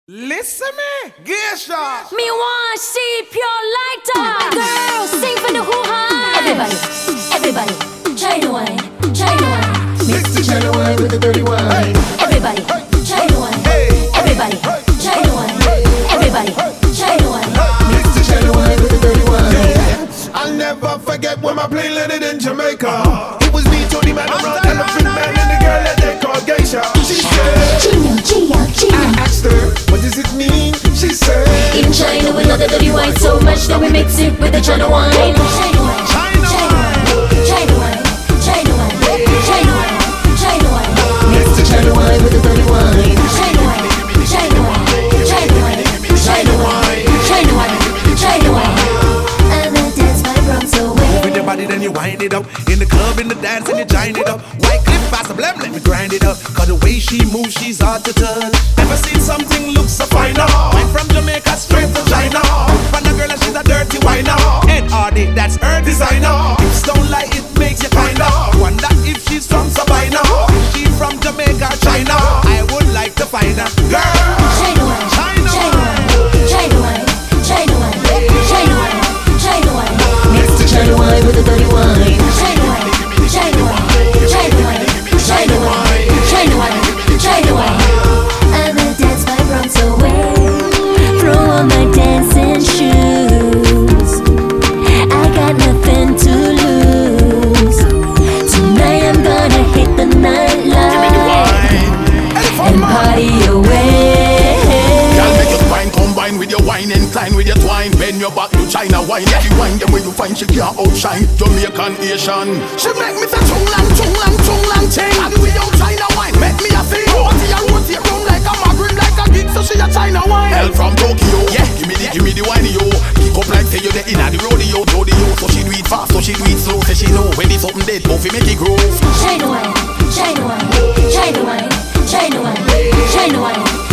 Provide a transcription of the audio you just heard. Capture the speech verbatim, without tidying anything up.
Listen me, Geisha. Me want see pure lighter. Girls, sing for the hoo-ha. Everybody, everybody, China wine, China wine. Mix the China wine with the dirty wine. Hey. Everybody, China wine. Hey. Everybody, China wine. Everybody, China wine. Mix the China wine with the dirty wine. Yeah. I'll never forget when my plane landed in Jamaica. It was me, Tony Man, around Elephant Man, and the girl that they called Geisha. She said, Chino, Chino, Chino. I asked her, what does it mean? She said, In China we love the dirty wine so much that we mix it with the China wine. China wine, China wine, China wine, China wine, China wine, China wine. Mix the China wine with the dirty wine. China wine, China wine, China wine, China wine, China wine, China wine. I'm a dance my rums away. with your body, then you wind it up. In the club, in the dance, and you join it up. White clip, pass a blem, let me grind it up. Cause the way she moves, she's hard to touch. Never seen something look so fine now. Went from Jamaica straight to China. But the girl, she's a dirty whiner. And Hardy, that's her designer. Hips don't like it, makes you kinda wonder if she's from Sabina. If she from Jamaica, China, I would like to find her. Girl, China wine, China China wine, China wine, China wine, China wine, China wine. Mix the China wine with the dirty wine. China wine, China wine, China wine, China wine, China wine, China wine. I'ma dance my rums away. Throw on my dancing shoes. I got nothing to lose. Tonight I'm gonna hit the nightlife and party away. Girl, make your spine combine with your wine, incline with your twine. Bend your back to China wine. If you wine them where you find she can't outshine Jamaican Asian. She make me say chung lang, chung lang, chung lang ting. And we out China wine, make me a sing. Rotate and rotate round like a magrin, like a geek. So she a China wine. Hell from Tokyo, yeah. Give me the, give me the wine, yo. Kick up like say you the inna the rodeo, rodeo. So she do it fast, so she do it slow. Say she know when it's something dead, both make it grow. China wine, China wine, China wine, China wine, China wine,